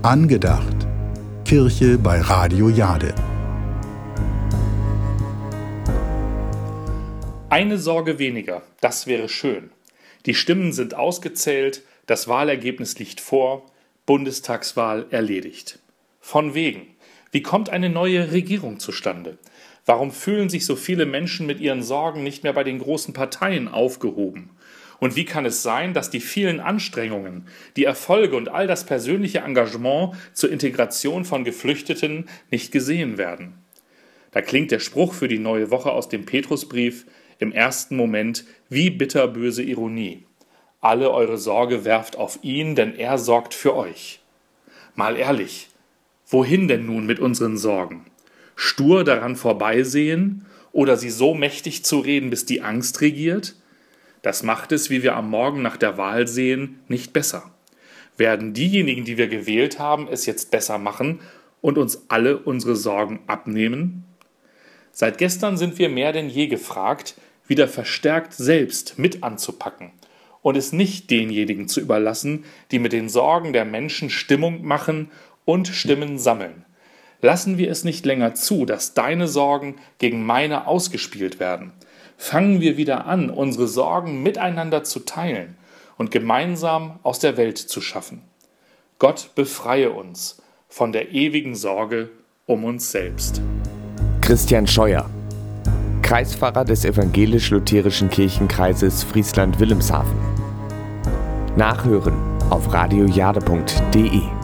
Angedacht. Kirche bei Radio Jade. Eine Sorge weniger, das wäre schön. Die Stimmen sind ausgezählt, das Wahlergebnis liegt vor, Bundestagswahl erledigt. Von wegen. Wie kommt eine neue Regierung zustande? Warum fühlen sich so viele Menschen mit ihren Sorgen nicht mehr bei den großen Parteien aufgehoben? Und wie kann es sein, dass die vielen Anstrengungen, die Erfolge und all das persönliche Engagement zur Integration von Geflüchteten nicht gesehen werden? Da klingt der Spruch für die neue Woche aus dem Petrusbrief im ersten Moment wie bitterböse Ironie. Alle eure Sorge werft auf ihn, denn er sorgt für euch. Mal ehrlich, wohin denn nun mit unseren Sorgen? Stur daran vorbeisehen oder sie so mächtig zu reden, bis die Angst regiert? Das macht es, wie wir am Morgen nach der Wahl sehen, nicht besser. Werden diejenigen, die wir gewählt haben, es jetzt besser machen und uns alle unsere Sorgen abnehmen? Seit gestern sind wir mehr denn je gefragt, wieder verstärkt selbst mit anzupacken und es nicht denjenigen zu überlassen, die mit den Sorgen der Menschen Stimmung machen und Stimmen sammeln. Lassen wir es nicht länger zu, dass deine Sorgen gegen meine ausgespielt werden. Fangen wir wieder an, unsere Sorgen miteinander zu teilen und gemeinsam aus der Welt zu schaffen. Gott befreie uns von der ewigen Sorge um uns selbst. Christian Scheuer, Kreispfarrer des evangelisch-lutherischen Kirchenkreises Friesland-Wilhelmshaven. Nachhören auf radiojade.de.